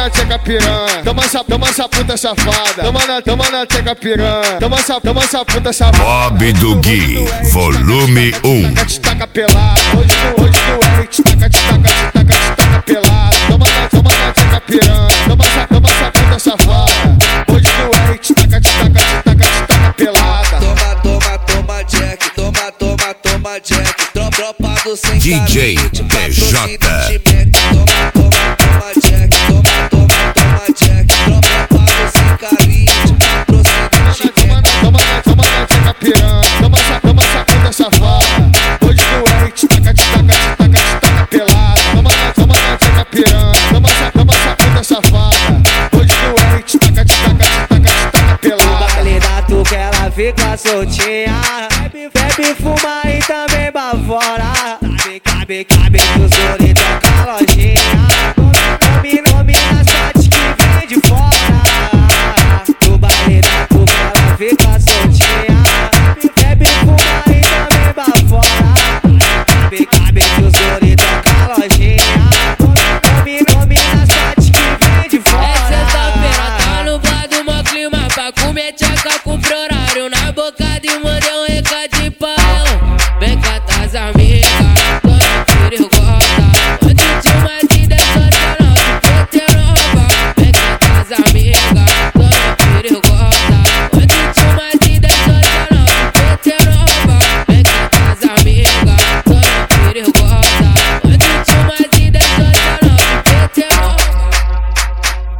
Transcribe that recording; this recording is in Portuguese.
na tcheca piranha. Toma essa puta safada. Toma na tcheca piranha. Toma essa puta safada. Bob do Gui, volume 1. Taca pelada. Hoje tu é, te taca pelada. Toma na tcheca piranha. Toma essa puta safada. Hoje tu é, te taca pelada. Toma Jack, toma Jack. Tropa do sem DJ PJ. Toma Jack, toma Jack. Tropa do sem carinho, Toma na tcheca piranha. Toma essa puta safada. Hoje tu é, te taca pelada. Toma na tcheca piranha. Toma essa puta safada. Hoje tu é, te taca pelada. No baile da tuca ela fica soltinha. Bebe, fuma e também bafora. Cabe que os guri toca a lojinha.